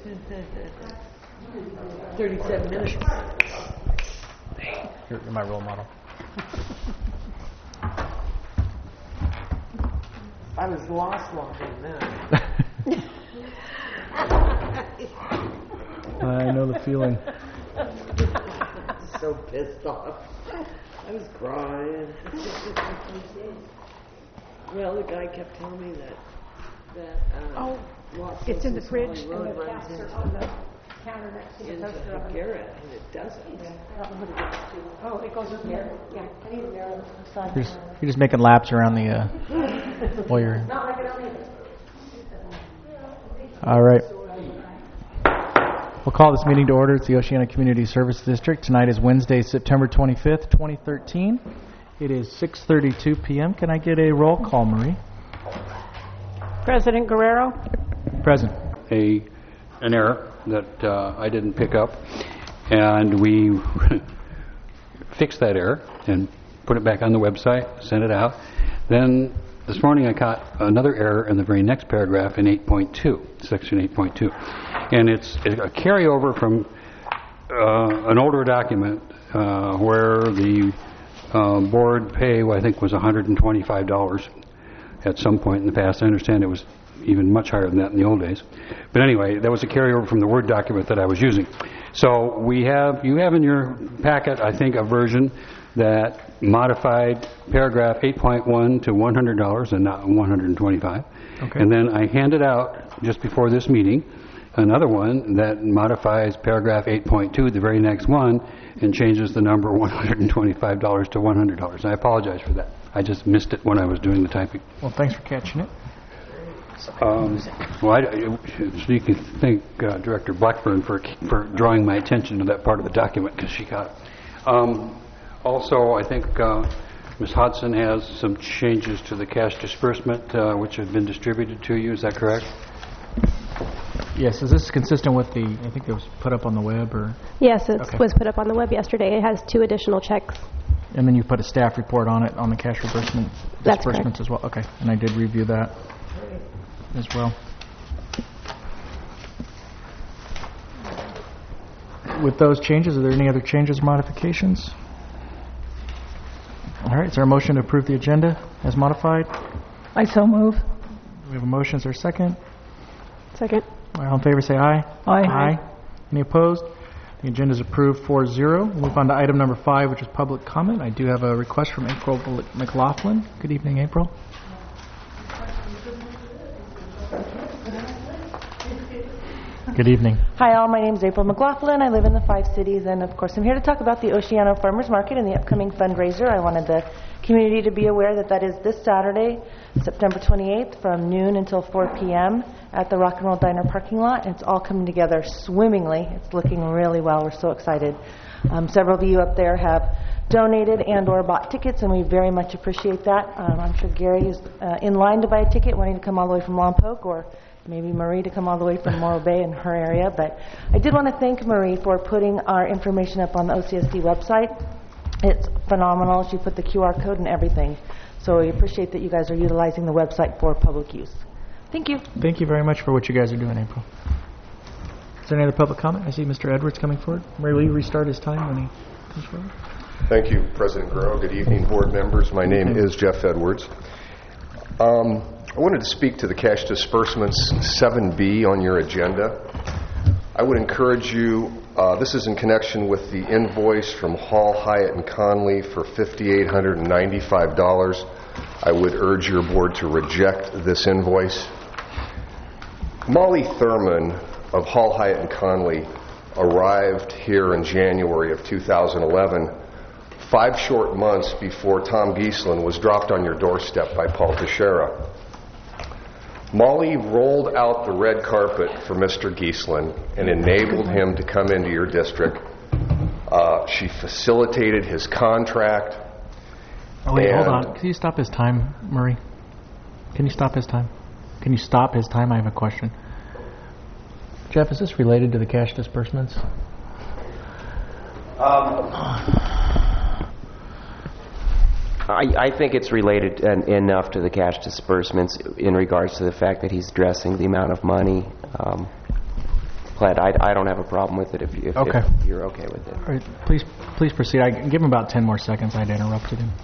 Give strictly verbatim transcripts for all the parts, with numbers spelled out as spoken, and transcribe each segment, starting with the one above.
Thirty-seven minutes. You're, you're my role model. I was lost longer than that. I know the feeling. So pissed off. I was crying. Well, the guy kept telling me that that um, Oh, Los it's in the Angeles fridge Valley Road and the runs caster into, on the counter next to the into toaster oven. Garrett, and it doesn't. Oh, it goes in there. Yeah, I need a mirror. You're just, you're just making laps around the uh, while you're. Not like I don't need it. All right. We'll call this meeting to order. It's the Oceana Community Service District. Tonight is Wednesday, September twenty-fifth, twenty thirteen. It is six thirty-two p.m. Can I get a roll call, Marie? President Guerrero? Present. a an error that uh, I didn't pick up, and we fixed that error and put it back on the website, sent it out. Then this morning I caught another error in the very next paragraph in eight point two, section eight point two, and it's a carryover from uh, an older document uh, where the uh, board pay, I think, was one hundred twenty-five dollars at some point in the past. I understand it was even much higher than that in the old days. But anyway, that was a carryover from the Word document that I was using. So we have, you have in your packet, I think, a version that modified paragraph eight point one to one hundred dollars and not one hundred twenty-five dollars. Okay. And then I handed out, just before this meeting, another one that modifies paragraph eight point two, the very next one, and changes the number one hundred twenty-five dollars to one hundred dollars. I apologize for that. I just missed it when I was doing the typing. Well, thanks for catching it. Um, well, I, so you can thank uh, Director Blackburn for for drawing my attention to that part of the document, because she got it. Um, also, I think uh, Miz Hodson has some changes to the cash disbursement, uh, which have been distributed to you. Is that correct? Yes, is this consistent with the, I think it was put up on the web, or? Yes, it Okay. was put up on the web yesterday. It has two additional checks. And then you put a staff report on it, on the cash disbursement, That's disbursements as well? Okay, and I did review that as well. With those changes, are there any other changes or modifications? All right, is there a motion to approve the agenda as modified? I so move. We have a motion, is there a second? Second. All in favor say aye. Aye. Aye. Any opposed? The agenda is approved four zero. We'll move on to item number five, which is public comment. I do have a request from April McLaughlin. Good evening, April. Good evening. Hi all, my name is April McLaughlin. I live in the Five Cities, and of course I'm here to talk about the Oceano Farmers Market and the upcoming fundraiser. I wanted the community to be aware that that is this Saturday, September twenty-eighth, from noon until four p.m. at the Rock and Roll Diner parking lot. And it's all coming together swimmingly. It's looking really well. We're so excited. Um, several of you up there have donated and or bought tickets, and we very much appreciate that. Um, I'm sure Gary is uh, in line to buy a ticket, wanting to come all the way from Lompoc, or maybe Marie to come all the way from Morro Bay in her area. But I did want to thank Marie for putting our information up on the O C S D website. It's phenomenal. She put the Q R code and everything. So we appreciate that you guys are utilizing the website for public use. Thank you. Thank you very much for what you guys are doing, April. Is there any other public comment? I see Mister Edwards coming forward. Mary, will you restart his time when he comes forward? Thank you, President Guerrero. Good evening, board members. My name is Jeff Edwards. Um, I wanted to speak to the cash disbursements seven B on your agenda. I would encourage you, uh, this is in connection with the invoice from Hall, Hyatt, and Conley for five thousand eight hundred ninety-five dollars. I would urge your board to reject this invoice. Molly Thurman of Hall, Hyatt, and Conley arrived here in January of two thousand eleven, five short months before Tom Giesland was dropped on your doorstep by Paul Teixeira. Molly rolled out the red carpet for Mister Giesland and enabled him to come into your district. Uh, she facilitated his contract. Oh, wait, hold And- on. Can you stop his time, Murray? Can you stop his time? Can you stop his time? I have a question. Jeff, is this related to the cash disbursements? Um, I, I think it's related en- enough to the cash disbursements in regards to the fact that he's addressing the amount of money. Um, pled. I, I don't have a problem with it if, you, if, Okay. if you're okay with it. All right, please, please proceed. I give him about ten more seconds. I'd interrupted him.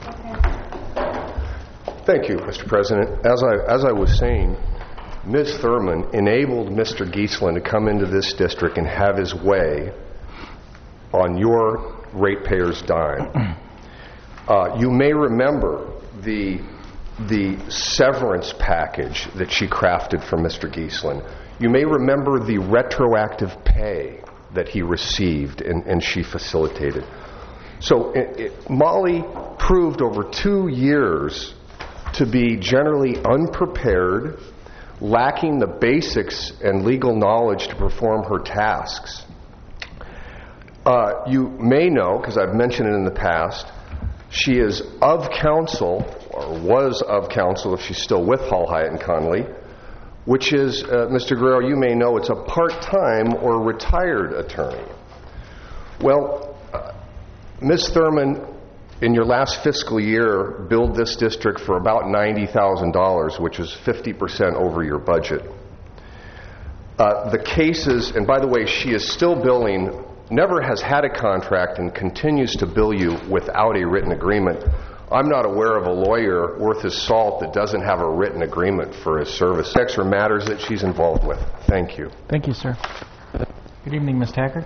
Thank you, Mister President. As I, as I was saying, Miz Thurman enabled Mister Geisling to come into this district and have his way on your ratepayers' dime. Uh, you may remember the, the severance package that she crafted for Mister Geisling. You may remember the retroactive pay that he received and, and she facilitated. So it, it, Molly proved over two years to be generally unprepared, lacking the basics and legal knowledge to perform her tasks. Uh, you may know, because I've mentioned it in the past, she is of counsel, or was of counsel if she's still with Hall Hyatt and Connolly, which is, uh, Mister Guerrero, you may know, it's a part-time or retired attorney. Well, uh, Miz Thurman, in your last fiscal year, billed this district for about ninety thousand dollars, which is fifty percent over your budget. Uh, the cases, and by the way, she is still billing, never has had a contract and continues to bill you without a written agreement. I'm not aware of a lawyer worth his salt that doesn't have a written agreement for his service. Extra matters that she's involved with. Thank you. Thank you, sir. Good evening, Miz Tacker.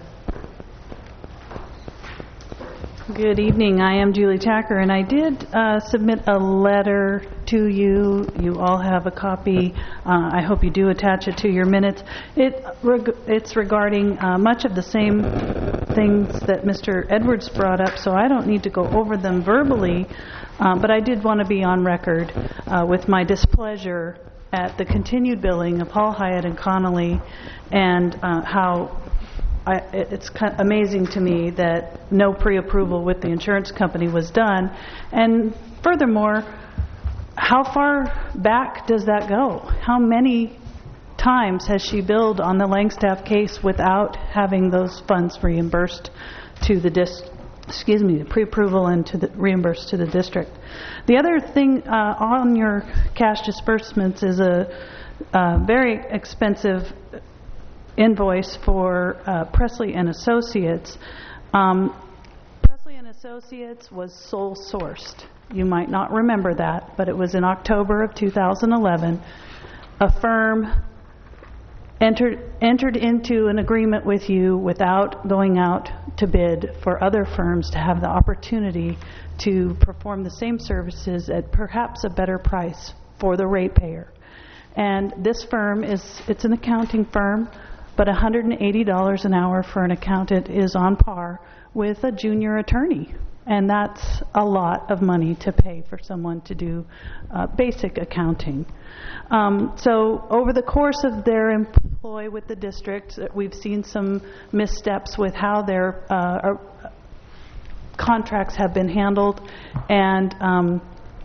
Good evening. I am Julie Tacker, and I did uh, submit a letter to you. You all have a copy. Uh, I hope you do attach it to your minutes. It reg- it's regarding uh, much of the same things that Mister Edwards brought up, so I don't need to go over them verbally, um, but I did want to be on record uh, with my displeasure at the continued billing of Hall Hyatt and Connolly, and uh, how I, it's kind of amazing to me that no pre-approval with the insurance company was done. And furthermore, how far back does that go? How many times has she billed on the Langstaff case without having those funds reimbursed to the dis excuse me, the pre-approval and to the reimbursed to the district? The other thing uh, on your cash disbursements is a, a very expensive invoice for uh, Presley and Associates. Um, Presley and Associates was sole sourced. You might not remember that, but it was in October of two thousand eleven. A firm entered entered into an agreement with you without going out to bid for other firms to have the opportunity to perform the same services at perhaps a better price for the ratepayer. And this firm is, it's an accounting firm, but one hundred eighty dollars an hour for an accountant is on par with a junior attorney. And that's a lot of money to pay for someone to do uh, basic accounting. Um, so over the course of their employ with the district, we've seen some missteps with how their uh, contracts have been handled. And um,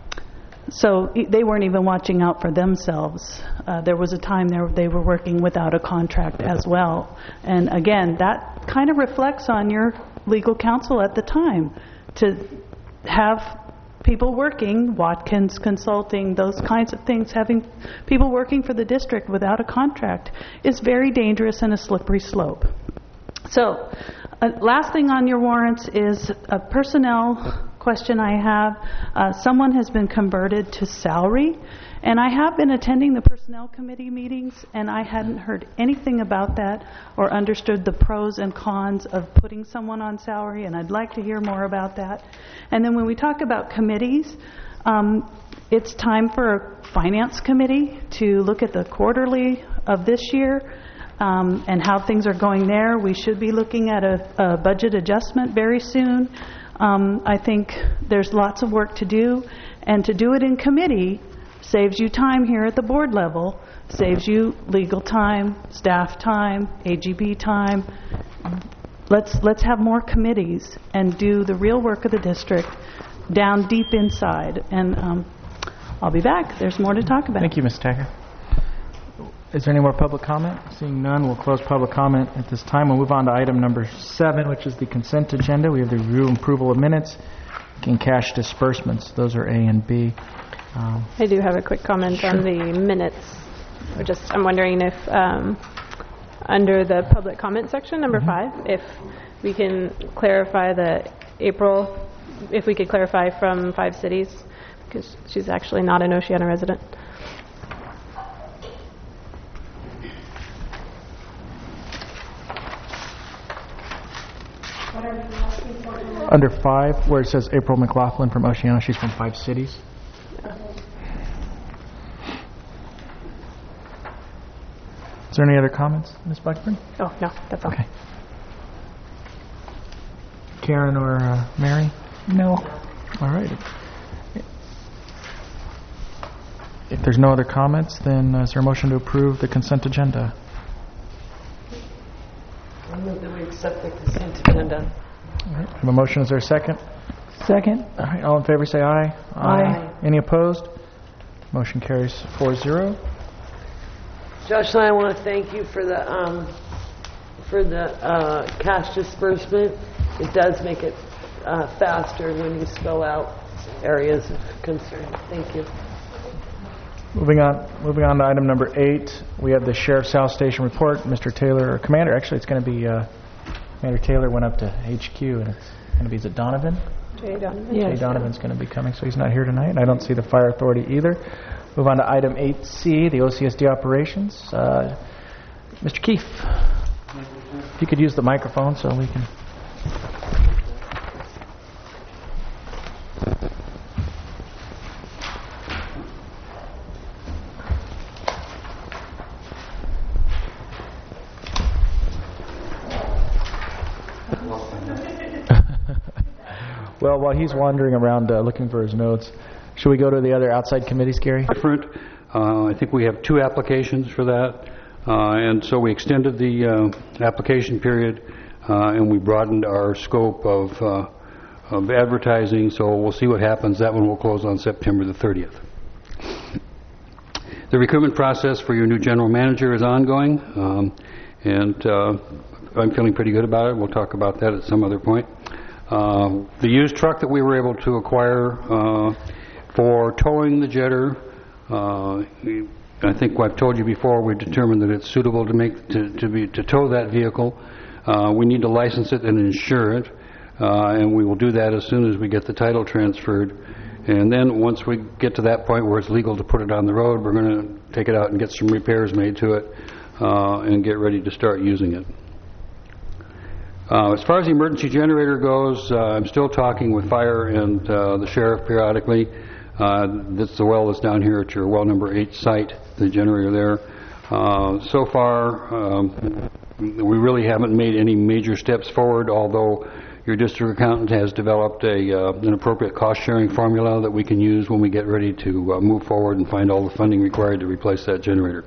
So they weren't even watching out for themselves. Uh, there was a time there they were working without a contract as well. And again, that kind of reflects on your legal counsel at the time to have people working, Watkins Consulting, those kinds of things, having people working for the district without a contract is very dangerous and a slippery slope. So uh, last thing on your warrants is a personnel question I have. Uh, someone has been converted to salary, and I have been attending the personnel committee meetings, and I hadn't heard anything about that or understood the pros and cons of putting someone on salary, and I'd like to hear more about that. And then when we talk about committees, um, it's time for a finance committee to look at the quarterly of this year um, and how things are going there. We should be looking at a, a budget adjustment very soon. Um, I think there's lots of work to do, and to do it in committee saves you time here at the board level, saves you legal time, staff time, A G B time. Let's let's have more committees and do the real work of the district down deep inside. And um, I'll be back. There's more to talk about. Thank you, Miz Tacker. Is there any more public comment? Seeing none, we'll close public comment at this time. We'll move on to item number seven, which is the consent agenda. We have the review and approval of minutes and cash disbursements. Those are A and B. Um, I do have a quick comment Sure. on the minutes. We're just, I'm wondering if um, under the public comment section, number five, if we can clarify the April, if we could clarify from five cities, because she's actually not an Oceana resident. Under five, where it says April McLaughlin from Oceana, she's from five cities. Is there any other comments, Miz Blackburn? Oh, no, that's all. Okay. Karen or uh, Mary? No. All right. If there's no other comments, then uh, is there a motion to approve the consent agenda? I move that we accept the consent agenda. All right. I have a motion. Is there a second? Second. All right. All in favor say aye. Aye. Any opposed? Motion carries four zero. Josh and I want to thank you for the um, for the uh, cash disbursement. It does make it uh, faster when you spell out areas of concern. Thank you. Moving on, moving on to item number eight, we have the Sheriff's South Station report. Mister Taylor, or Commander, actually it's going to be, uh, Commander Taylor went up to H Q, and it's going to be, is it Donovan? Jay Donovan. Jay Donovan's going to be coming, so he's not here tonight. I don't see the Fire Authority either. Move on to item eight C, the O C S D operations. Uh, Mister Keefe, if you could use the microphone so we can... Well, while he's wandering around uh, looking for his notes, should we go to the other outside committees, Gary? Different. Uh, I think we have two applications for that, uh, and so we extended the uh, application period, uh, and we broadened our scope of, uh, of advertising, so we'll see what happens. That one will close on September the thirtieth. The recruitment process for your new general manager is ongoing, um, and uh, I'm feeling pretty good about it. We'll talk about that at some other point. Uh, the used truck that we were able to acquire uh, for towing the jetter, uh, I think I've told you before, we determined that it's suitable to make to, to be to tow that vehicle. Uh, we need to license it and insure it, uh, and we will do that as soon as we get the title transferred. And then once we get to that point where it's legal to put it on the road, we're going to take it out and get some repairs made to it uh, and get ready to start using it. Uh, as far as the emergency generator goes, uh, I'm still talking with fire and uh, the sheriff periodically. Uh, that's the well that's down here at your well number eight site, the generator there. Uh, so far, um, we really haven't made any major steps forward, although your district accountant has developed a, uh, an appropriate cost-sharing formula that we can use when we get ready to uh, move forward and find all the funding required to replace that generator.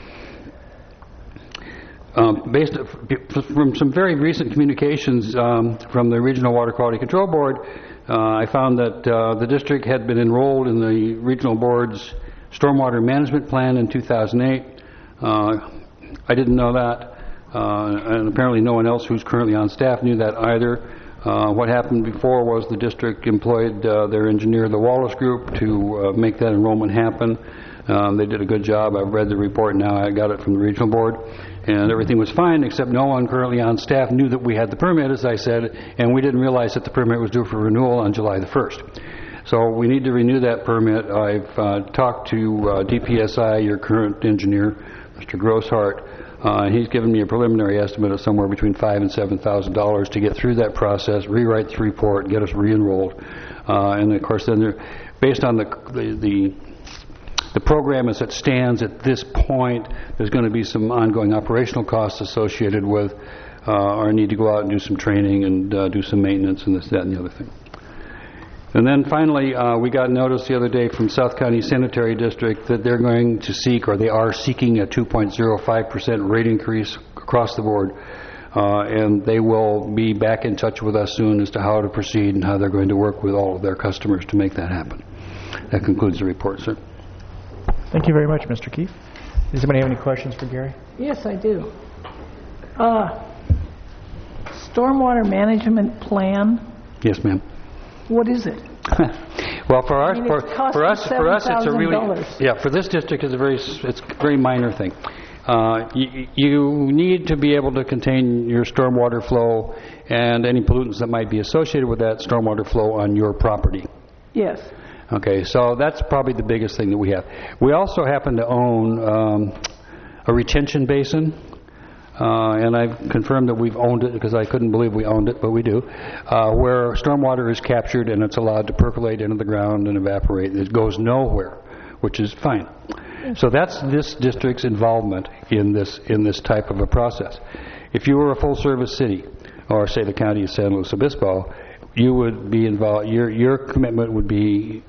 Um, based from some very recent communications um, from the Regional Water Quality Control Board, uh, I found that uh, the district had been enrolled in the Regional Board's Stormwater Management Plan in two thousand eight. Uh, I didn't know that, uh, and apparently no one else who's currently on staff knew that either. Uh, what happened before was the district employed uh, their engineer, the Wallace Group, to uh, make that enrollment happen. Um, they did a good job. I've read the report now. I got it from the regional board, and everything was fine, except no one currently on staff knew that we had the permit, as I said, and we didn't realize that the permit was due for renewal on July the first. So we need to renew that permit. I've uh, talked to uh, D P S I, your current engineer, Mister Grosshart, uh, and he's given me a preliminary estimate of somewhere between five and seven thousand dollars to get through that process, rewrite the report, get us re-enrolled, uh, and of course then, there, based on the the, the The program as it stands at this point, there's going to be some ongoing operational costs associated with uh, our need to go out and do some training and uh, do some maintenance and this, that, and the other thing. And then finally, uh, we got notice the other day from South County Sanitary District that they're going to seek, or they are seeking, a two point zero five percent rate increase across the board. Uh, and they will be back in touch with us soon as to how to proceed and how they're going to work with all of their customers to make that happen. That concludes the report, sir. Thank you very much, Mister Keefe. Does anybody have any questions for Gary? Yes, I do. Uh, stormwater management plan, Yes, ma'am. what is it? Well, for our I mean, for, it's costing for us for us it's a really seven thousand dollars. yeah for this district it's a very s- it's a very minor thing. Uh, y- you need to be able to contain your stormwater flow and any pollutants that might be associated with that stormwater flow on your property. Yes. Okay, so that's probably the biggest thing that we have. We also happen to own um, a retention basin, uh, and I've confirmed that we've owned it because I couldn't believe we owned it, but we do, uh, where stormwater is captured and it's allowed to percolate into the ground and evaporate. It goes nowhere, which is fine. So that's this district's involvement in this in this type of a process. If you were a full-service city, or say the county of San Luis Obispo, you would be involved. Your your commitment would be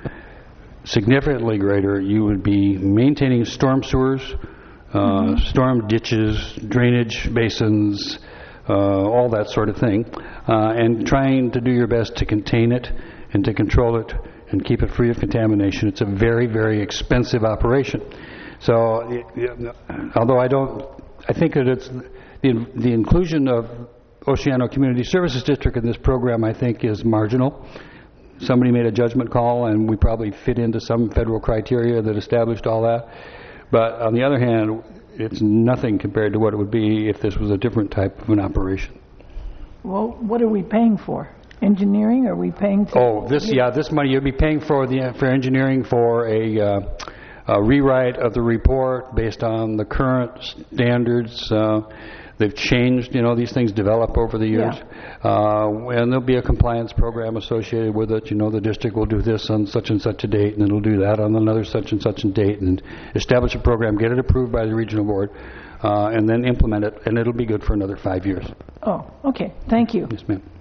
significantly greater. You would be maintaining storm sewers, uh, mm-hmm. storm ditches, drainage basins, uh, all that sort of thing, uh, and trying to do your best to contain it and to control it and keep it free of contamination. It's a very, very expensive operation. So, it, it, although I don't, I think that it's the, the inclusion of Oceano Community Services District in this program, I think, is marginal. Somebody made a judgment call, and we probably fit into some federal criteria that established all that. But on the other hand, it's nothing compared to what it would be if this was a different type of an operation. Well, what are we paying for? Engineering? Are we paying for? Oh, this yeah, this money you'll be paying for the for engineering for a, uh, a rewrite of the report based on the current standards. Uh, they've changed, you know, these things develop over the years, Yeah. uh, and there'll be a compliance program associated with it. You know, the district will do this on such and such a date, and it'll do that on another such and such a date, and establish a program, get it approved by the regional board, uh, and then implement it, and it'll be good for another five years. Oh, okay. Thank you. Yes, ma'am.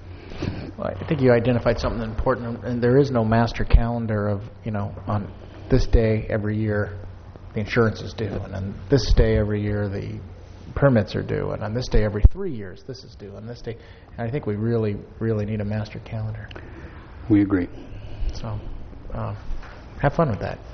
Well, I think you identified something important, and there is no master calendar of, you know, on this day every year the insurance is due, and on this day every year the permits are due, and on this day every three years this is due, on this day. And I think we really, really need a master calendar. We agree. So, uh, have fun with that.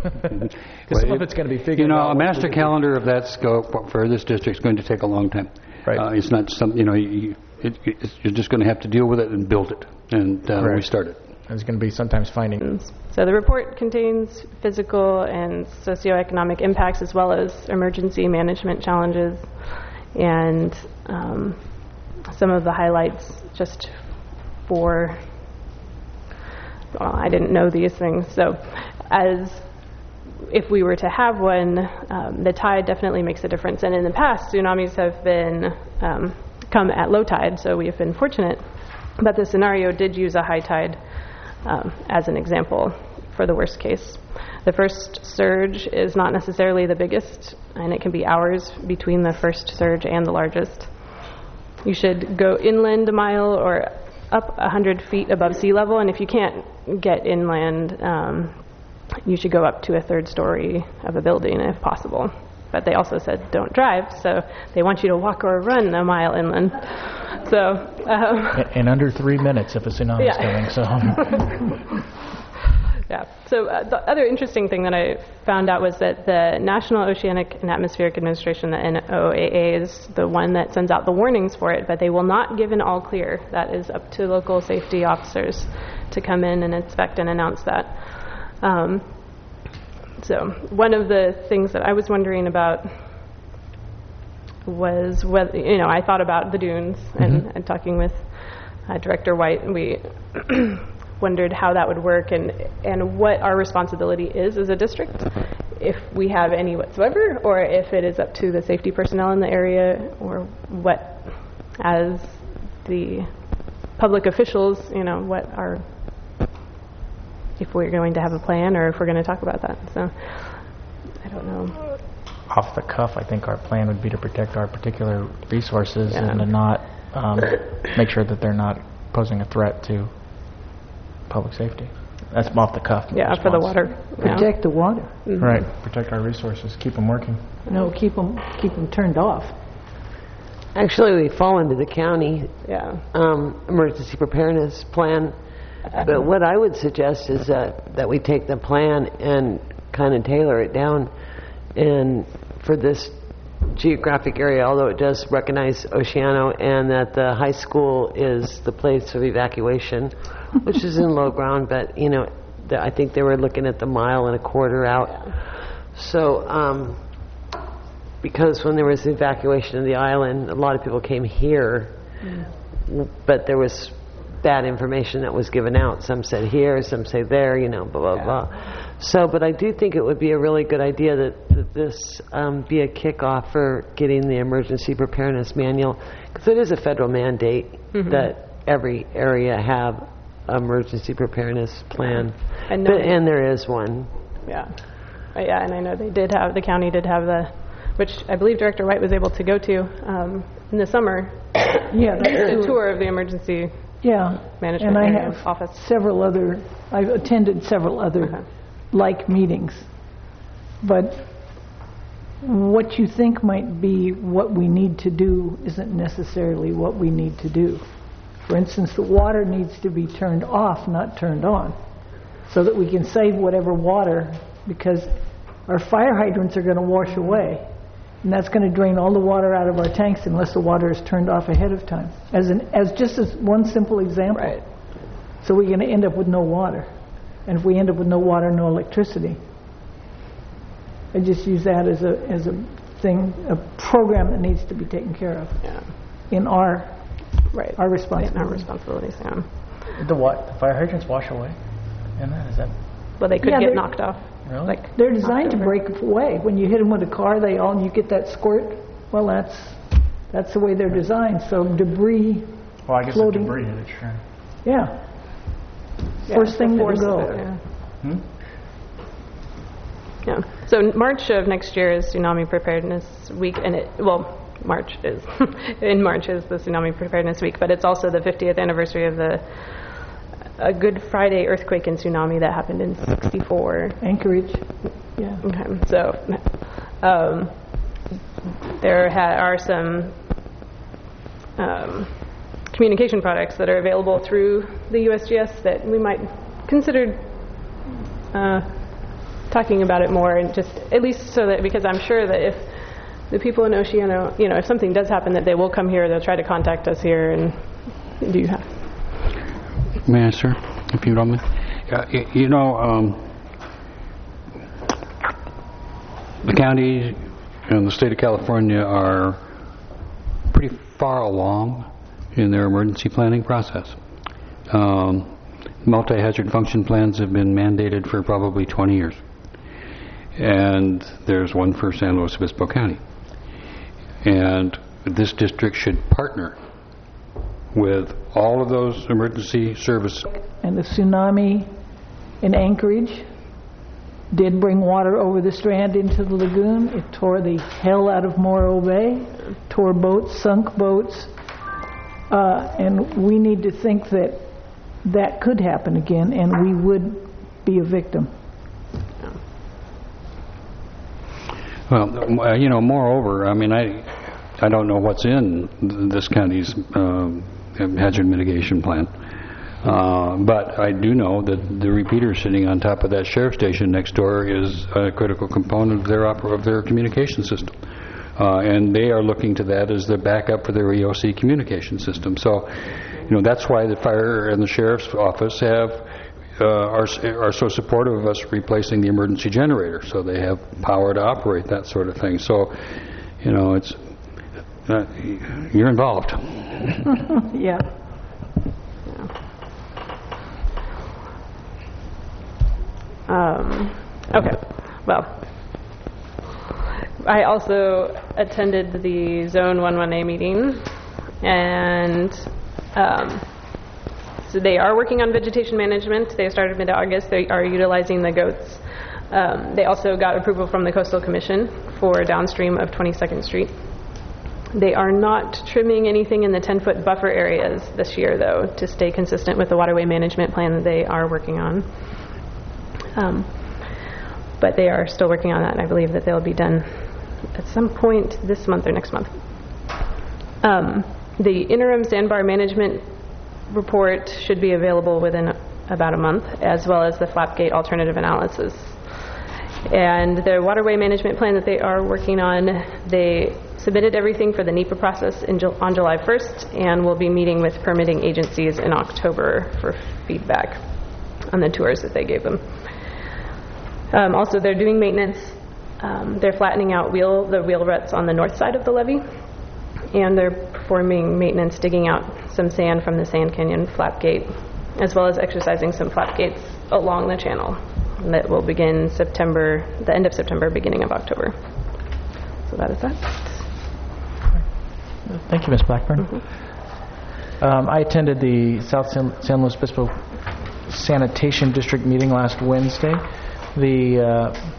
Because some of it's going to be figured out. You know, a master calendar of that scope for this district is going to take a long time. Right. Uh, it's not something, you know, you, it, it's, you're just going to have to deal with it and build it, and uh, we start it. There's going to be sometimes finding. So the report contains physical and socioeconomic impacts as well as emergency management challenges, and um, some of the highlights just for, well, I didn't know these things. So as if we were to have one, um, the tide definitely makes a difference. And in the past, tsunamis have been um, come at low tide, so we have been fortunate. But the scenario did use a high tide um, as an example for the worst case. The first surge is not necessarily the biggest, and it can be hours between the first surge and the largest. You should go inland a mile or up one hundred feet above sea level, and if you can't get inland, um, you should go up to a third story of a building if possible. But they also said don't drive, so they want you to walk or run a mile inland. So, um, in under three minutes if a tsunami is yeah. coming. So, yeah. So uh, the other interesting thing that I found out was that the National Oceanic and Atmospheric Administration, the N O A A, is the one that sends out the warnings for it, but they will not give an all clear. That is up to local safety officers to come in and inspect and announce that. Um, so one of the things that I was wondering about was whether, you know, I thought about the dunes, and, mm-hmm. and talking with uh, Director White, and we wondered how that would work and and what our responsibility is as a district, if we have any whatsoever, or if it is up to the safety personnel in the area, or what, as the public officials, you know, what our, if we're going to have a plan or if we're going to talk about that. So, I don't know. Off the cuff, I think our plan would be to protect our particular resources Yeah. and to not um, make sure that they're not posing a threat to public safety. That's off the cuff. Yeah, response. for the water. Yeah. Protect the water. Mhm. Right. Protect our resources. Keep them working. No, keep them, keep them turned off. Actually, we fall into the county Yeah. um, emergency preparedness plan. But what I would suggest is that, that we take the plan and kind of tailor it down, and for this geographic area, although it does recognize Oceano, and that the high school is the place of evacuation, which is in low ground, but, you know, the, I think they were looking at the mile and a quarter out. So um, because when there was the evacuation of the island, a lot of people came here, but there was bad information that was given out. Some said here, some say there, you know, blah, blah, Yeah. blah. So, but I do think it would be a really good idea that, that this um, be a kickoff for getting the emergency preparedness manual, because it is a federal mandate that every area have emergency preparedness plan. I know. But, and there is one. Yeah. Uh, yeah, and I know they did have, the county did have the, which I believe Director White was able to go to um, in the summer, Yeah, a that's tour of the emergency Yeah, management and I area have office. several other, I've attended several other Okay. like meetings. But what you think might be what we need to do isn't necessarily what we need to do. For instance, the water needs to be turned off, not turned on, so that we can save whatever water, because our fire hydrants are going to wash away. And that's going to drain all the water out of our tanks unless the water is turned off ahead of time. As an, as just as one simple example. Right. So we're going to end up with no water. And if we end up with no water, no electricity. I just use that as a as a thing, a program that needs to be taken care of Yeah. in our Right. our And our responsibility. responsibilities, yeah. The what? The fire hydrants wash away? And that, is that Well, they could Yeah, get they're- knocked off. really? Like, They're designed to October. break away. When you hit them with a car, they all you get that squirt. Well, that's that's the way they're designed. So debris, well, I guess floating. the debris hit it, sure. yeah, Yeah, first thing the to force go. of it, yeah. Hmm? Yeah. So March of next year is Tsunami Preparedness Week, and it, well, March is, in March is the Tsunami Preparedness Week, but it's also the fiftieth anniversary of the a Good Friday earthquake and tsunami that happened in sixty-four. Anchorage. Yeah. Okay. So um, there ha- are some um, communication products that are available through the U S G S that we might consider uh, talking about it more, and just at least so that, because I'm sure that if the people in Oceano, you know, if something does happen, that they will come here, they'll try to contact us here and do that. May I, sir, if you don't mind? Uh, y- you know, um, the county and the state of California are pretty far along in their emergency planning process. Um, multi-hazard function plans have been mandated for probably twenty years. And there's one for San Luis Obispo County. And this district should partner with all of those emergency service. And the tsunami in Anchorage did bring water over the Strand into the lagoon. It tore the hell out of Morro Bay, tore boats, sunk boats. Uh, and we need to think that that could happen again, and we would be a victim. Well, uh, you know, moreover, I mean, I I don't know what's in th- this county's um, hazard mitigation plan. Uh, but I do know that the repeater sitting on top of that sheriff station next door is a critical component of their oper- of their communication system. Uh, and they are looking to that as the backup for their E O C communication system. So, you know, that's why the fire and the sheriff's office have uh, are are so supportive of us replacing the emergency generator, so they have power to operate that sort of thing. So, you know, it's uh, you're involved. Yeah. Um, okay. Well, I also attended the Zone one one A meeting, and um, so they are working on vegetation management. They started mid-August. They are utilizing the goats. Um, they also got approval from the Coastal Commission for downstream of twenty-second Street. They are not trimming anything in the ten-foot buffer areas this year, though, to stay consistent with the waterway management plan that they are working on. Um, but they are still working on that, and I believe that they'll be done at some point this month or next month. Um, the interim sandbar management report should be available within about a month, as well as the Flapgate alternative analysis. And the waterway management plan that they are working on, they submitted everything for the NEPA process in Ju- on July first, and will be meeting with permitting agencies in October for feedback on the tours that they gave them. Um, also, they're doing maintenance um, they're flattening out wheel the wheel ruts on the north side of the levee, and they're performing maintenance, digging out some sand from the Sand Canyon flap gate, as well as exercising some flap gates along the channel. And that will begin September, the end of September, beginning of October. So that is that. Thank you, Miz Blackburn. Mm-hmm. um, I attended the South San, San Luis Obispo Sanitation District meeting last Wednesday. The uh,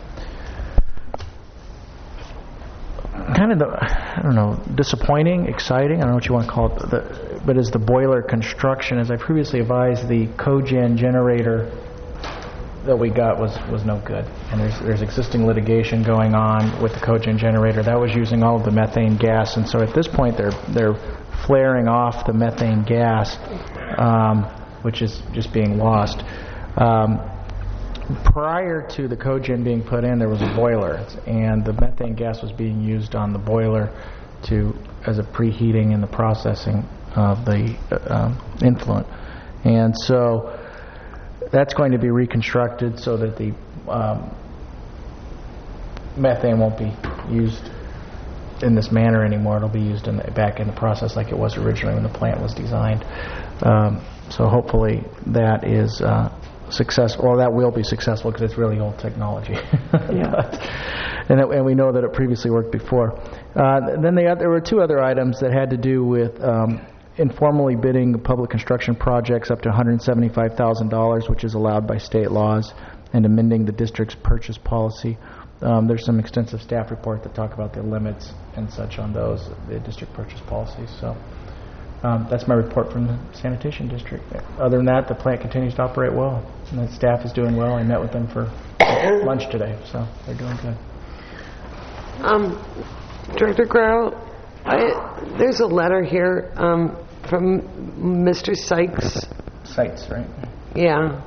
kind of the, I don't know, disappointing, exciting, I don't know what you want to call it, the, but is the boiler construction. As I previously advised, the cogen generator that we got was, was no good. And there's, there's existing litigation going on with the cogen generator. That was using all of the methane gas, and so at this point they're, they're flaring off the methane gas, um, which is just being lost. Um, prior to the cogen being put in, there was a boiler, and the methane gas was being used on the boiler to as a preheating and the processing of the uh, um, influent. And so that's going to be reconstructed so that the um, methane won't be used in this manner anymore. It'll be used in the, back in the process like it was originally when the plant was designed. Um, so hopefully that is uh, successful, or that will be successful, because it's really old technology. Yeah. But, and, it, and we know that it previously worked before. Uh, then they, there were two other items that had to do with um, informally bidding public construction projects up to one hundred seventy-five thousand dollars, which is allowed by state laws, and amending the district's purchase policy. Um, there's some extensive staff report that talk about the limits and such on those, the district purchase policies. So um, that's my report from the sanitation district. Other than that, the plant continues to operate well, and the staff is doing well. I met with them for lunch today, so they're doing good. Um, Director Grow, I, there's a letter here um, from Mister Sykes. Sites, right? Yeah.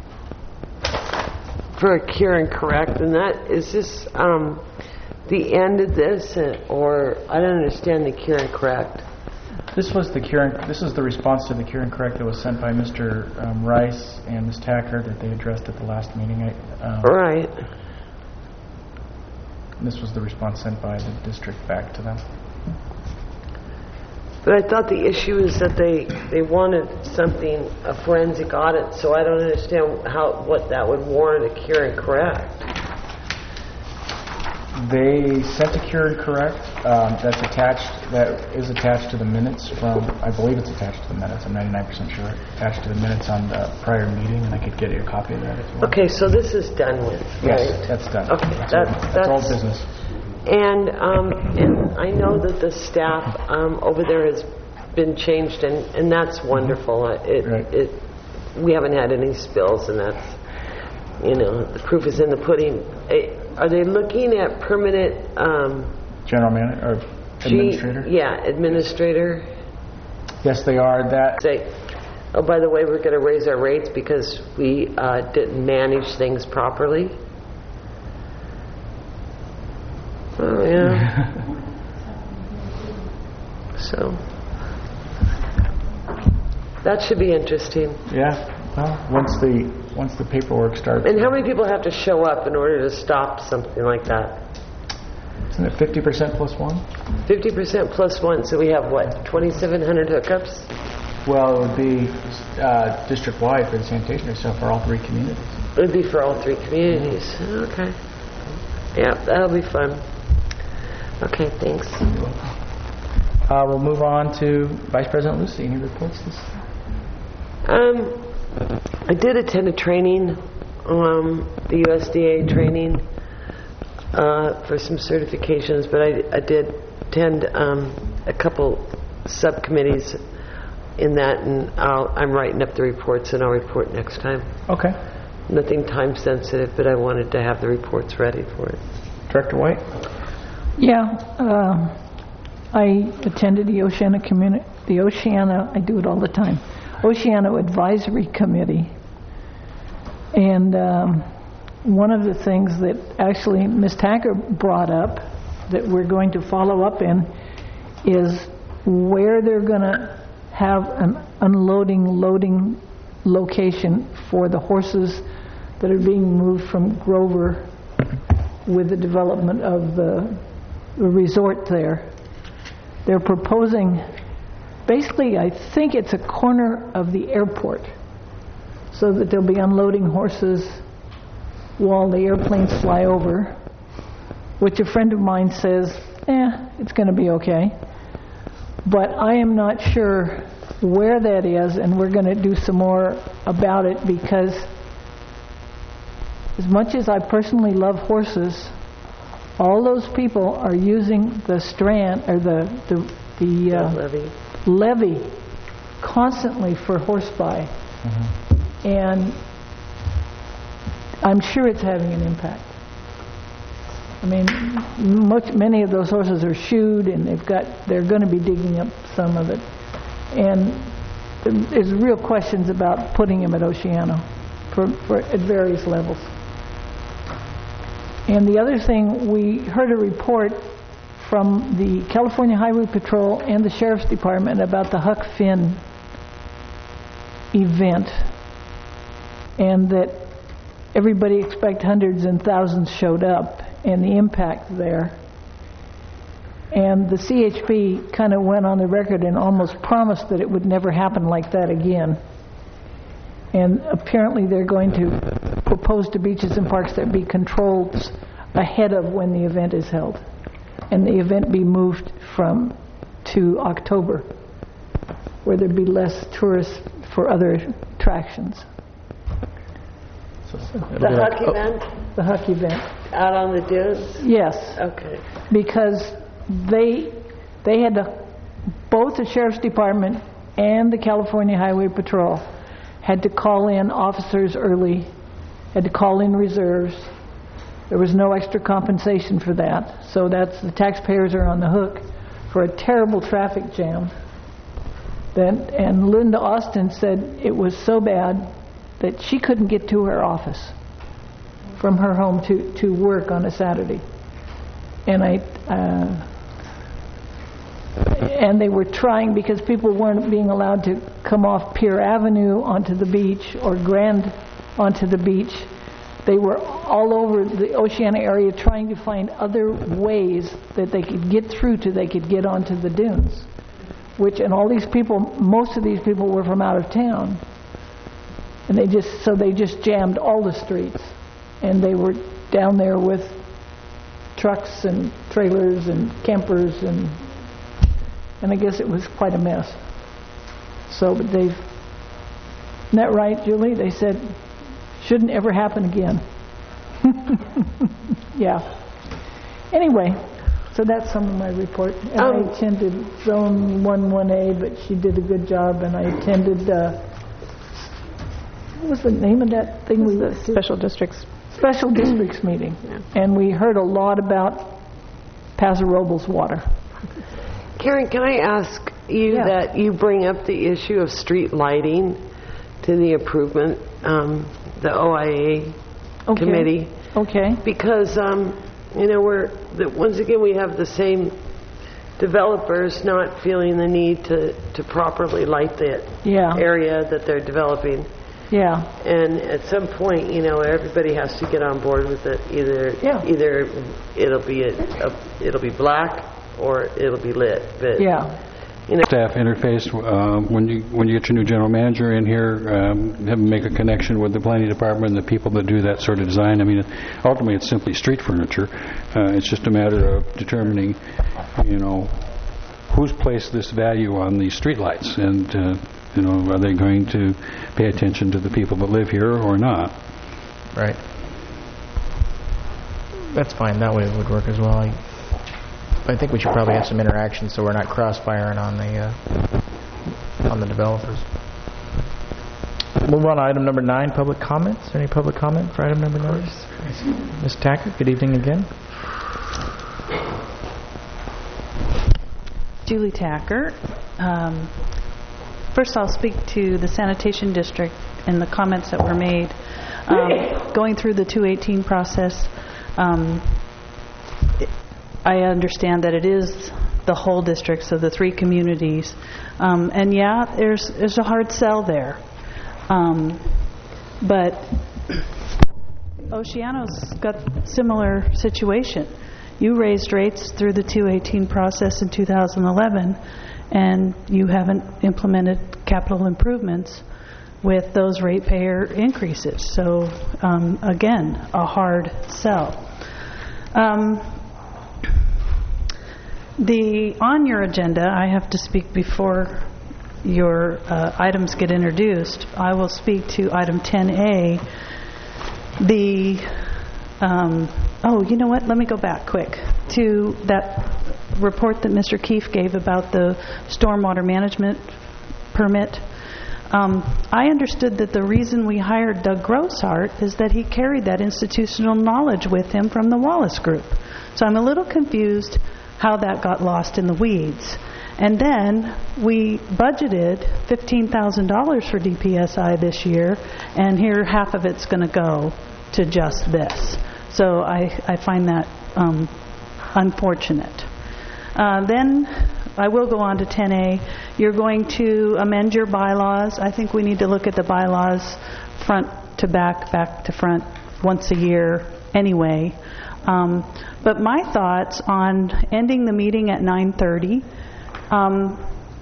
For a cure and correct, and that is this um, the end of this, uh, or I don't understand the cure and correct. This was the cure. And, this is the response to the cure and correct that was sent by Mister Um, Rice and Miz Tacker that they addressed at the last meeting. I, um, Right. This was the response sent by the district back to them. But I thought the issue is that they they wanted something, a forensic audit, so I don't understand how what that would warrant a cure and correct. They sent a cure and correct um, that's attached, that is attached to the minutes from, I believe it's attached to the minutes, I'm ninety-nine percent sure, attached to the minutes on the prior meeting, and I could get you a copy of that if you want. Okay, so this is done with, right? Yes, that's done. Okay, that's, that, all, that's, that's old business. And um, and I know that the staff um, over there has been changed, and, and that's wonderful. It, right. it we haven't had any spills, and that's, you know, the proof is in the pudding. Are they looking at permanent um, general manager or administrator? G, yeah, administrator. Yes, they are. That. Say, oh, by the way, we're going to raise our rates because we uh, didn't manage things properly. Oh, yeah. So, that should be interesting. Yeah. Well, once the once the paperwork starts. And how many people have to show up in order to stop something like that? Isn't it fifty percent plus one? fifty percent plus one, so we have what, twenty-seven hundred hookups? Well, it would be uh, district-wide for the sanitation, so for all three communities. It would be for all three communities. Okay. Yeah, that'll be fun. Okay, thanks. Uh, we'll move on to Vice President Lucy. Any reports this? Um, I did attend a training, um, the U S D A training uh, for some certifications, but I, I did attend um, a couple subcommittees in that, and I'll, I'm writing up the reports, and I'll report next time. Okay. Nothing time sensitive, but I wanted to have the reports ready for it. Director White? Yeah, uh, I attended the Oceana Communi- the Oceana, I do it all the time, Oceana Advisory Committee. And um, one of the things that actually Miz Tacker brought up that we're going to follow up in is where they're going to have an unloading, loading location for the horses that are being moved from Grover with the development of the, the resort there. They're proposing, basically, I think it's a corner of the airport, so that they'll be unloading horses while the airplanes fly over, which a friend of mine says, eh, it's going to be okay. But I am not sure where that is, and we're going to do some more about it, because as much as I personally love horses, all those people are using the strand, or the, the, the uh, levee. levee constantly for horse buy. Mm-hmm. And I'm sure it's having an impact. I mean, much, many of those horses are shoed, and they've got, they're going to be digging up some of it. And there's real questions about putting them at Oceano for, for at various levels. And the other thing, we heard a report from the California Highway Patrol and the Sheriff's Department about the Huck Finn event, and that everybody expect hundreds and thousands showed up, and the impact there. And the C H P kind of went on the record and almost promised that it would never happen like that again. And apparently they're going to propose to beaches and parks that be controlled ahead of when the event is held, and the event be moved from to October, where there'd be less tourists for other attractions. The Huck event? The Huck event. Out on the dunes? Yes. Okay. Because they they had to, both the Sheriff's Department and the California Highway Patrol had to call in officers early, had to call in reserves. There was no extra compensation for that. So that's, the taxpayers are on the hook for a terrible traffic jam. Then, and Linda Austin said it was so bad that she couldn't get to her office from her home to, to work on a Saturday. And I, uh, and they were trying, because people weren't being allowed to come off Pier Avenue onto the beach or Grand onto the beach. They were all over the Oceana area trying to find other ways that they could get through to, they could get onto the dunes. Which, and all these people, most of these people were from out of town. And they just, so they just jammed all the streets. And they were down there with trucks and trailers and campers, and and I guess it was quite a mess. So, but they've, isn't that right, Julie? They said, shouldn't ever happen again. Yeah. Anyway, so that's some of my report. And Um, I attended Zone one one A, but she did a good job, and I attended, uh, what was the name of that thing we went to? Special districts. Special districts meeting. And we heard a lot about Paso Robles water. Karen, can I ask you Yeah. that you bring up the issue of street lighting to the improvement, um, the O I A Okay. committee? Okay. Because, um, you know, we're, that once again, we have the same developers not feeling the need to, to properly light the Yeah. area that they're developing. Yeah. And at some point, you know, everybody has to get on board with it. Either, Yeah. either it'll be a, a, it'll be black or it'll be lit. But Yeah. you know, Staff interface, uh, when you when you get your new general manager in here, um, have them make a connection with the planning department and the people that do that sort of design. I mean, ultimately, it's simply street furniture. Uh, it's just a matter of determining, you know, who's placed this value on these street lights, and uh, you know, are they going to pay attention to the people that live here or not? Right. That's fine. That way it would work as well. I, I think we should probably have some interaction so we're not crossfiring on the uh, on the developers. Move on to item number nine, public comments. Any public comment for item number nine? Miz Tackett, good evening again. Julie Tacker. Um, first, I'll speak to the sanitation district and the comments that were made. Um, going through the two eighteen process, um, I understand that it is the whole district, so the three communities. Um, and yeah, there's there's a hard sell there. Um, but Oceano's got similar situation. You raised rates through the two eighteen process in two thousand eleven, and you haven't implemented capital improvements with those ratepayer increases. So, um, again, a hard sell. Um, the on your agenda, I have to speak before your uh, items get introduced. I will speak to item ten A. The um, oh, you know what? Let me go back quick to that report that Mister Keefe gave about the stormwater management permit. Um, I understood that the reason we hired Doug Grossart is that he carried that institutional knowledge with him from the Wallace Group. So I'm a little confused how that got lost in the weeds. And then we budgeted fifteen thousand dollars for D P S I this year, and here half of it's going to go to just this. So I, I find that um, unfortunate. Uh, then I will go on to ten A. You're going to amend your bylaws. I think we need to look at the bylaws front to back, back to front, once a year anyway. Um, but my thoughts on ending the meeting at nine thirty. Um,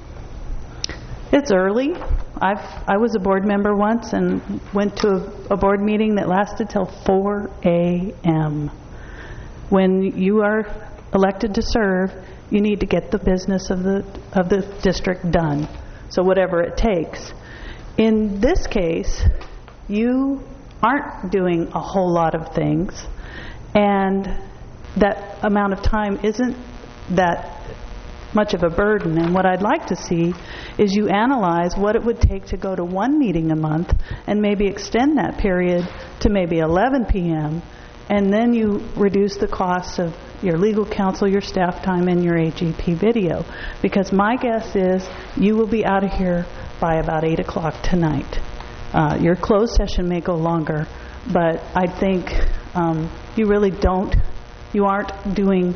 it's early. I've I was a board member once and went to a, a board meeting that lasted till four A M When you are elected to serve, you need to get the business of the of the district done. So whatever it takes. In this case, you aren't doing a whole lot of things, and that amount of time isn't that much of a burden. And what I'd like to see is you analyze what it would take to go to one meeting a month and maybe extend that period to maybe eleven P M and then you reduce the costs of your legal counsel, your staff time, and your A G P video. Because my guess is you will be out of here by about eight o'clock tonight. Uh, your closed session may go longer, but I think um, you really don't, you aren't doing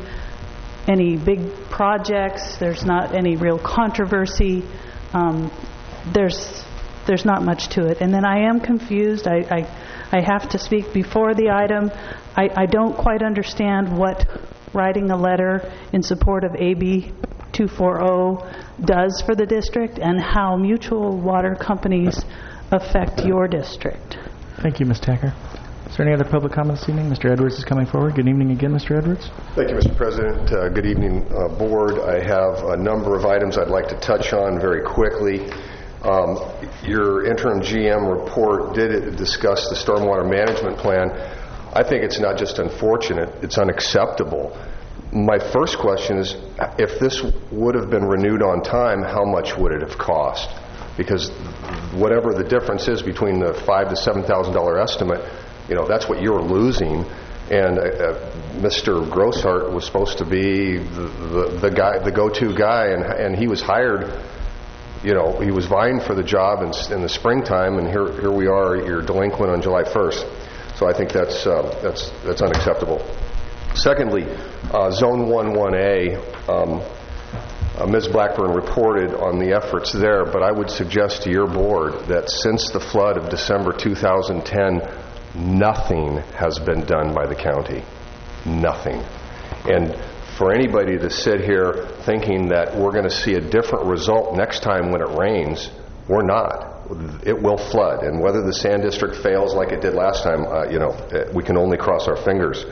any big projects. There's not any real controversy. Um, there's there's not much to it. And then I am confused. I, I, I have to speak before the item. I, I don't quite understand what writing a letter in support of A B two forty does for the district and how mutual water companies affect your district. Thank you, Miz Tacker. Is there any other public comment this evening? Mister Edwards is coming forward. Good evening again, Mister Edwards. Thank you, Mister President. Uh, good evening, uh, Board. I have a number of items I'd like to touch on very quickly. Um, your interim G M report did discuss the stormwater management plan. I think it's not just unfortunate, it's unacceptable. My first question is, if this would have been renewed on time, how much would it have cost? Because whatever the difference is between the five to seven thousand dollar estimate, you know, that's what you're losing. And uh, uh, Mister Grossart was supposed to be the, the, the guy, the go-to guy, and and he was hired. You know, he was vying for the job in, in the springtime, and here here we are. You're delinquent on July first. So I think that's uh, that's that's unacceptable. Secondly, uh, Zone one one A. Um, uh, Miz Blackburn reported on the efforts there, but I would suggest to your board that since the flood of December two thousand ten, nothing has been done by the county. Nothing. And for anybody to sit here thinking that we're going to see a different result next time when it rains, we're not. It will flood. And whether the Sand District fails like it did last time, uh, you know, we can only cross our fingers.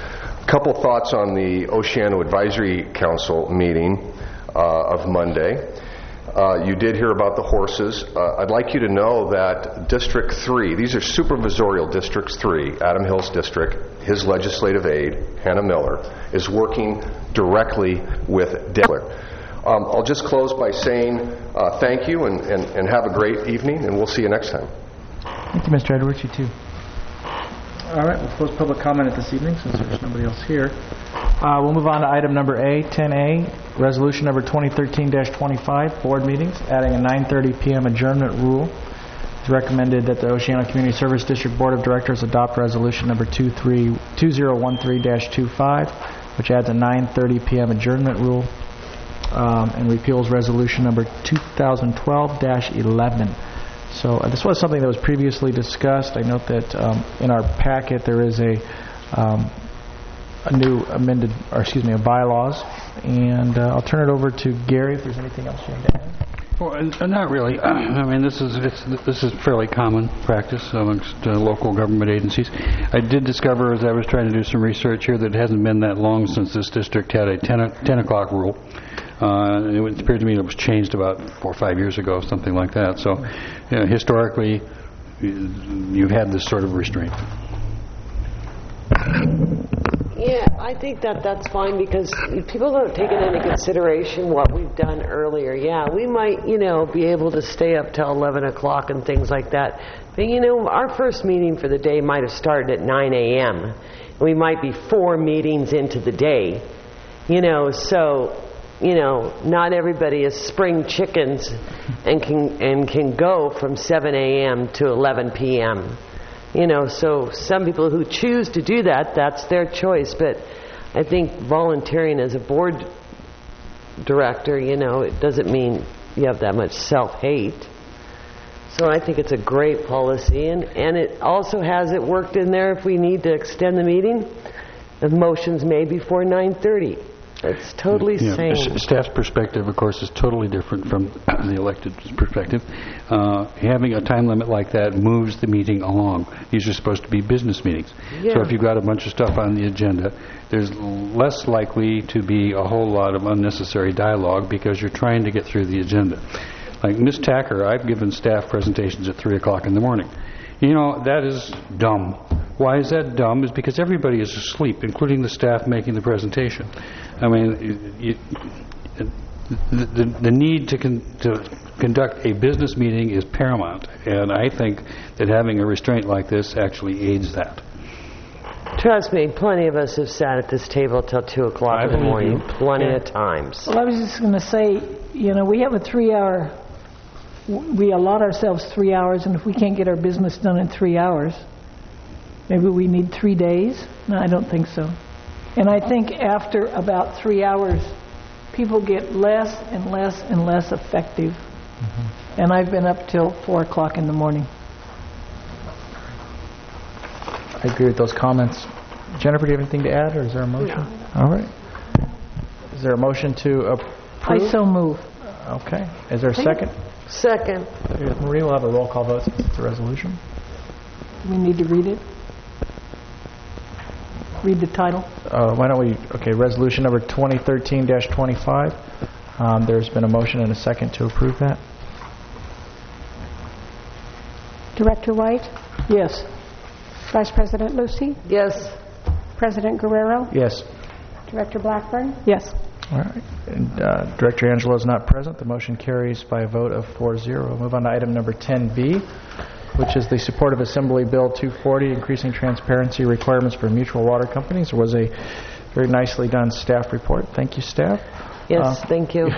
A couple thoughts on the Oceano Advisory Council meeting uh, of Monday. Uh, you did hear about the horses. Uh, I'd like you to know that District three, these are supervisorial Districts three, Adam Hill's district, his legislative aide, Hannah Miller, is working directly with Debler. Um, I'll just close by saying uh, thank you and, and, and have a great evening, and we'll see you next time. Thank you, Mister Edwards. You too. All right, we'll close public comment at this evening since there's nobody else here. Uh, we'll move on to item number A, ten A, resolution number twenty thirteen dash twenty-five, board meetings, adding a nine thirty P M adjournment rule. It's recommended that the Oceano Community Service District Board of Directors adopt resolution number two thousand thirteen dash twenty-five, which adds a nine thirty P M adjournment rule um, and repeals resolution number two thousand twelve dash eleven. So uh, this was something that was previously discussed. I note that um, in our packet there is a um, a new amended, or excuse me, a bylaws, and uh, I'll turn it over to Gary if there's anything else you have to add. Well, uh, not really. I mean, this is it's, this is fairly common practice amongst uh, local government agencies. I did discover, as I was trying to do some research here, that it hasn't been that long since this district had a ten, o- ten o'clock rule. Uh, it appeared to me it was changed about four or five years ago, something like that. So, you know, historically, you've had this sort of restraint. Yeah, I think that that's fine because people don't take it into consideration what we've done earlier. Yeah, we might, you know, be able to stay up till eleven o'clock and things like that. But, you know, our first meeting for the day might have started at nine a.m. We might be four meetings into the day, you know, so, you know, not everybody is spring chickens and can, and can go from seven a.m. to eleven p.m., You know, so some people who choose to do that, that's their choice. But I think volunteering as a board director, you know, it doesn't mean you have that much self-hate. So I think it's a great policy. And, and it also has it worked in there if we need to extend the meeting. The motion's made before nine thirty. It's totally yeah, sane. S- staff's perspective, of course, is totally different from the elected perspective. Uh, having a time limit like that moves the meeting along. These are supposed to be business meetings. Yeah. So if you've got a bunch of stuff on the agenda, there's less likely to be a whole lot of unnecessary dialogue because you're trying to get through the agenda. Like Miz Tacker, I've given staff presentations at three o'clock in the morning. You know, that is dumb. Why is that dumb? Is because everybody is asleep, including the staff making the presentation. I mean, you, the, the, the need to, con, to conduct a business meeting is paramount, and I think that having a restraint like this actually aids that. Trust me, plenty of us have sat at this table till two o'clock in the morning, plenty of times. Well, I was just going to say, you know, we have a three-hour, we allot ourselves three hours, and if we can't get our business done in three hours, maybe we need three days? No, I don't think so. And I think after about three hours, people get less and less and less effective. Mm-hmm. And I've been up till four o'clock in the morning. I agree with those comments. Jennifer, do you have anything to add, or is there a motion? No. All right. Is there a motion to approve? I so move. Okay. Is there a second? Second. Marie will have a roll call vote since it's a resolution. Do we need to read it? Read the title? Uh, why don't we, okay, resolution number twenty thirteen dash twenty-five. Um, there's been a motion and a second to approve that. Director White? Yes. Vice President Lucy? Yes. President Guerrero? Yes. Director Blackburn? Yes. All right. And uh, Director Angelo is not present. The motion carries by a vote of four zero. We'll move on to item number ten B, which is the support of Assembly Bill two forty, increasing transparency requirements for mutual water companies. There was a very nicely done staff report. Thank you, staff. Yes, Uh, thank you.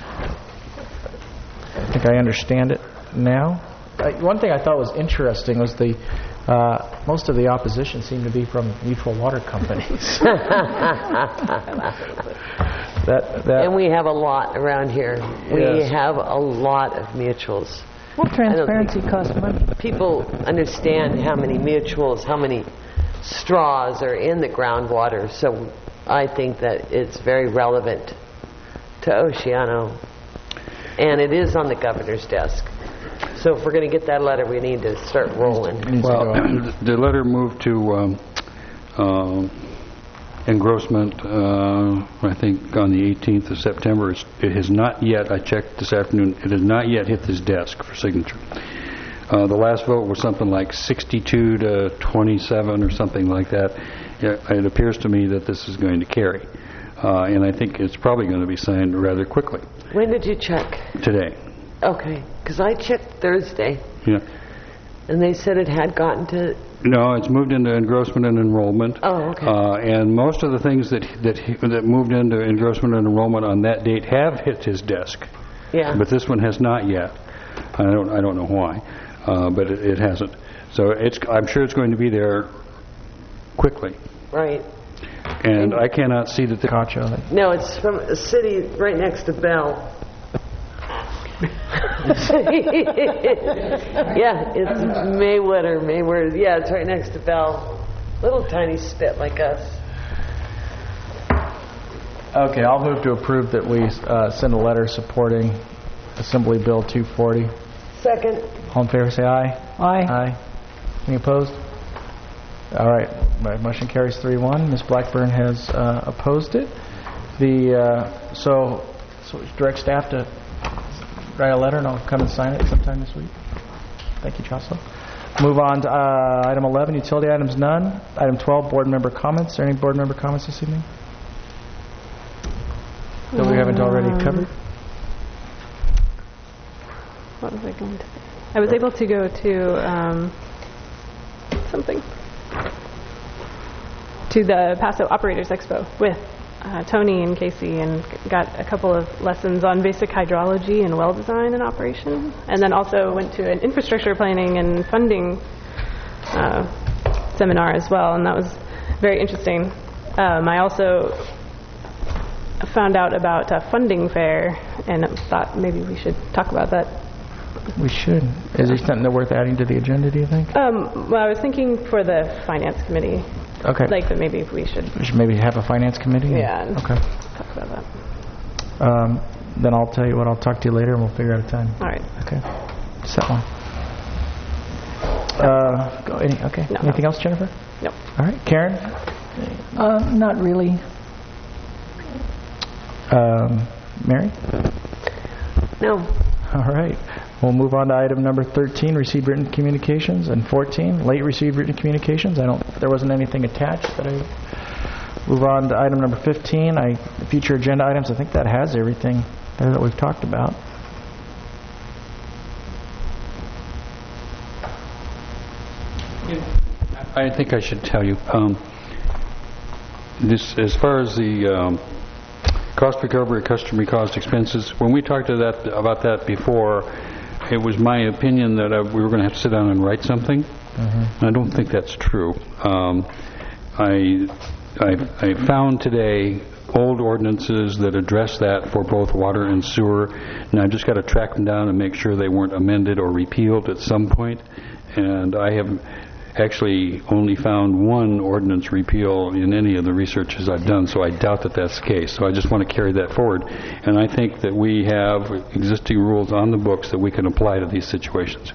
I think I understand it now. Uh, one thing I thought was interesting was the uh, most of the opposition seemed to be from mutual water companies. that, that And we have a lot around here. We Yes. have a lot of mutuals. Well, transparency costs money. People understand how many mutuals, how many straws are in the groundwater. So I think that it's very relevant to Oceano. And it is on the governor's desk. So if we're going to get that letter, we need to start rolling. Well, the, the letter moved to um, uh, engrossment, uh, I think, on the eighteenth of September. It's, it has not yet, I checked this afternoon, it has not yet hit this desk for signature. Uh, the last vote was something like sixty-two to twenty-seven or something like that. It, it appears to me that this is going to carry. Uh, and I think it's probably going to be signed rather quickly. When did you check? Today. Okay, because I checked Thursday, Yeah. and they said it had gotten to... No, it's moved into engrossment and enrollment. Oh, okay. Uh, and most of the things that that he, that moved into engrossment and enrollment on that date have hit his desk. Yeah. But this one has not yet. I don't I don't know why, uh, but it, it hasn't. So it's I'm sure it's going to be there quickly. Right. And I cannot see that the Concho. No, it's from a city right next to Bell. Yeah, it's Mayweather, Mayweather. Yeah, it's right next to Bell. Little tiny spit like us. Okay, I'll move to approve that we uh, send a letter supporting Assembly Bill two forty. Second. All in favor, say aye. Aye. Aye. Any opposed? All right, my motion carries three one. Miz Blackburn has uh, opposed it. The uh, so so direct staff to write a letter and I'll come and sign it sometime this week. Thank you, Jocelyn. Move on to uh, item eleven, utility items, none. Item twelve, board member comments. Are there any board member comments this evening that we haven't already covered? What was I going to say? I was able to go to um, something to the Paso Operators Expo with uh, Tony and Casey, and got a couple of lessons on basic hydrology and well design and operation, and then also went to an infrastructure planning and funding uh, seminar as well, and that was very interesting. Um, I also found out about a funding fair and thought maybe we should talk about that. We should. Is there something that worth adding to the agenda, do you think? Um, well, I was thinking for the finance committee. Okay. Like, but maybe we should. We should maybe have a finance committee? Yeah. and Okay. Talk about that. Um, then I'll tell you what, I'll talk to you later and we'll figure out a time. All right. Okay. Set one. Uh, go, any, okay. No, Anything no. else, Jennifer? Nope. All right. Karen? Uh, not really. Um, Mary? No. All right. We'll move on to item number thirteen, received written communications, and fourteen, late received written communications. I don't, there wasn't anything attached, but I move on to item number fifteen, I, future agenda items. I think that has everything there that we've talked about. I think I should tell you, um, this, as far as the um, cost recovery, customary cost expenses, when we talked to that about that before, it was my opinion that uh, we were going to have to sit down and write something. Mm-hmm. I don't think that's true. Um, I, I, I found today old ordinances that address that for both water and sewer, and I've just got to track them down and make sure they weren't amended or repealed at some point. And I have actually only found one ordinance repeal in any of the researches I've done, so I doubt that that's the case. So I just want to carry that forward. And I think that we have existing rules on the books that we can apply to these situations.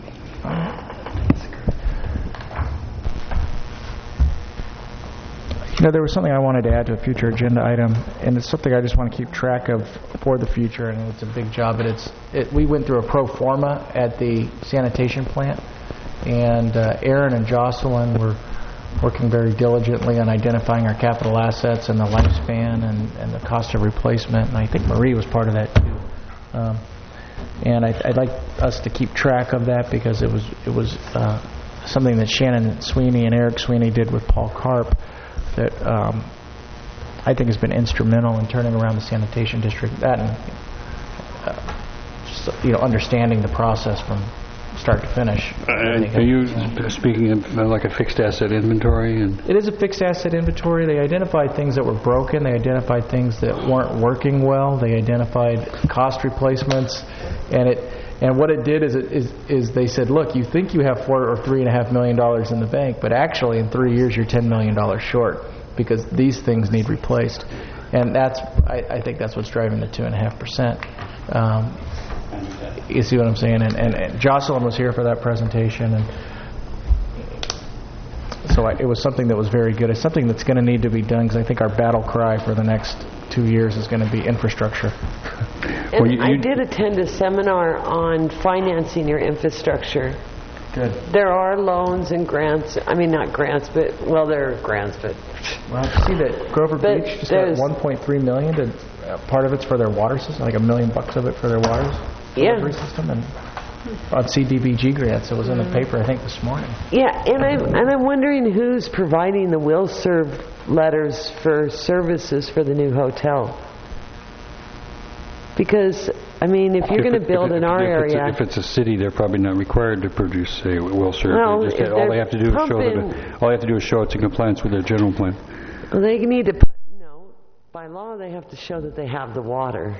You know, there was something I wanted to add to a future agenda item, and it's something I just want to keep track of for the future, and it's a big job, but it's, it, we went through a pro forma at the sanitation plant, and uh, Aaron and Jocelyn were working very diligently on identifying our capital assets and the lifespan and, and the cost of replacement, and I think Marie was part of that too. Um, and I, I'd like us to keep track of that because it was it was uh, something that Shannon Sweeney and Eric Sweeney did with Paul Karp that um, I think has been instrumental in turning around the sanitation district. That and uh, just, you know, understanding the process from start to finish. And are you speaking of uh, like a fixed asset inventory? And it is a fixed asset inventory. They identified things that were broken. They identified things that weren't working well. They identified cost replacements, and it and what it did is it is is they said, look, you think you have four or three and a half million dollars in the bank, but actually in three years you're ten million dollars short because these things need replaced, and that's I, I think that's what's driving the two and a half percent. Um, You see what I'm saying? And, and, and Jocelyn was here for that presentation, and so I, it was something that was very good. It's something that's going to need to be done because I think our battle cry for the next two years is going to be infrastructure. And well, you, you I did attend a seminar on financing your infrastructure. Good. There are loans and grants. I mean, not grants, but, well, there are grants, but... Well, see that Grover but Beach just got one point three million dollars. To, uh, part of it's for their water system, like a million bucks of it for their water delivery yeah. system. And on C D B G grants, it was in the paper, I think, this morning. Yeah, and I'm, and I'm wondering who's providing the will serve letters for services for the new hotel. Because... I mean, if you're going to build if, in our if area... It's a, if it's a city, they're probably not required to produce a will serve. Well, they just have, all they have to do is show that it, all they have to do is show it's in compliance with their general plan. Well, they need to put, no, by law they have to show that they have the water.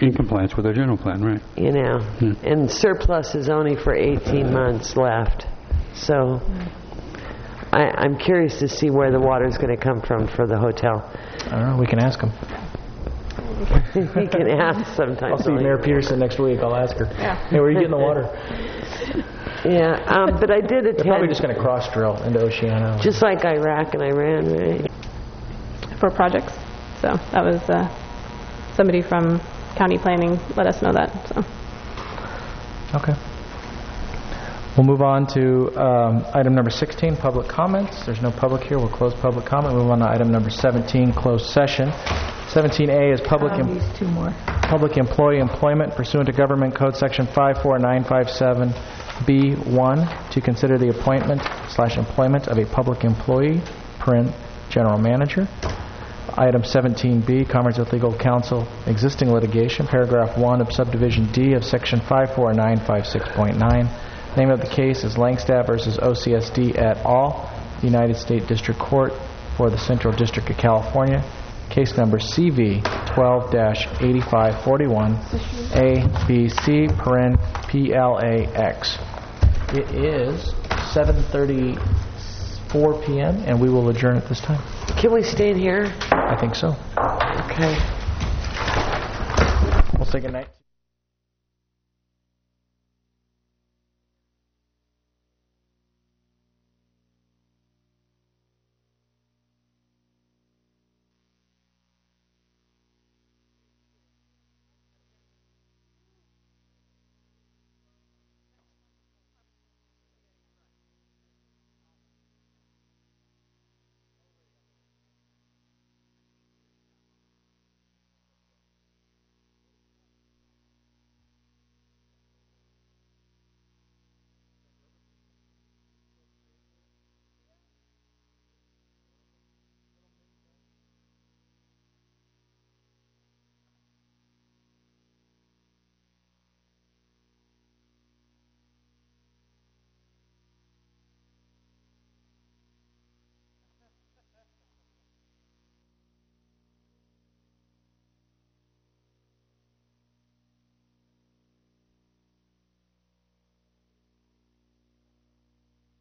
In compliance with our general plan, right. you know. Hmm. And surplus is only for eighteen months left. So I, I'm curious to see where the water's going to come from for the hotel. I don't know, we can ask them. You can ask sometimes. I'll see only- Mayor Peterson next week, I'll ask her. Hey, where are you getting the water? Yeah, um, but I did They're probably attend, just going to cross-drill into Oceano. just like Iraq and Iran, right? for projects. So that was uh, somebody from county planning let us know that. So Okay. We'll move on to um, item number sixteen, public comments. There's no public here. We'll close public comment. Move on to item number seventeen, closed session. seventeen A is public em- These two more. public employee employment pursuant to Government Code Section five four nine five seven B one to consider the appointment slash employment of a public employee, parent, general manager. Item seventeen B, Conference with Legal Counsel, existing litigation, paragraph one of subdivision D of Section five four nine five six point nine. Name of the case is Langstaff versus O C S D et al., United States District Court for the Central District of California. Case number C V twelve dash eighty-five forty-one, A, B, C, paren, P L A X. It is seven thirty-four p.m., and we will adjourn at this time. Can we stay in here? I think so. Okay. We'll say good night.